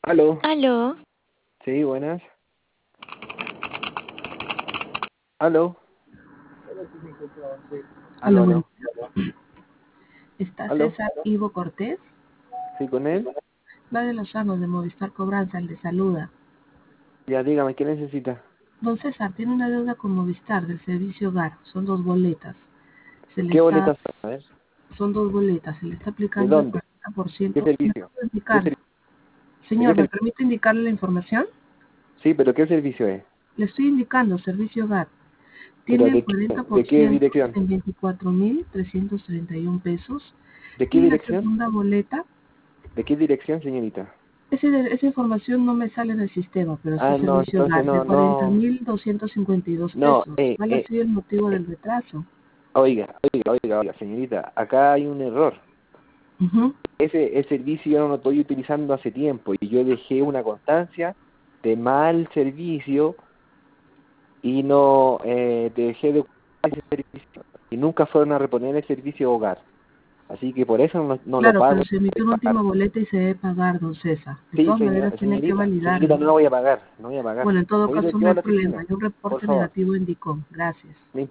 Aló, Aló, sí, buenas. Aló, aló, Hola, buen aló, día. ¿Está aló, César Ivo Cortés? sí, con él. De Lozano, de Movistar Cobranza, le saluda. Ya, dígame, ¿qué necesita? Don César, tiene una deuda con Movistar del servicio hogar. Son dos boletas. Se le ¿Qué está, boletas son? A ver, son dos boletas. Se le está ¿de aplicando el dónde? ¿Qué 40%. ¿Me servicio? puede ¿Qué indicar? ¿De qué Señor, ¿me servicio? permite indicarle la información? Sí, pero ¿qué servicio es? Le estoy indicando, servicio hogar. ¿Pero Tiene el cuarenta por de qué ciento dirección? en 24.331 pesos. ¿De qué Y la dirección? segunda boleta, ¿De qué dirección, señorita? esa información no me sale en el sistema, pero sí Ah, no, servicio entonces hogar de no, cuarenta no, mil doscientos cincuenta y dos no, pesos. ¿Cuál ha sido el motivo del retraso? oiga, señorita, acá hay un error. Ujú. Ese servicio yo no lo estoy utilizando hace tiempo y yo dejé una constancia de mal servicio y no dejé de ocupar ese servicio y nunca fueron a reponer el servicio hogar, así que por eso no lo Claro, pero pago. se emitió una última boleta y se debe pagar, don César. De Sí, todas maneras, tiene que señorita, validarlo. no voy a pagar, no voy a pagar. Bueno, en todo Voy a ir caso, aquí no a hay la problema. oficina, Hay un por reporte favor. negativo indicó. Gracias.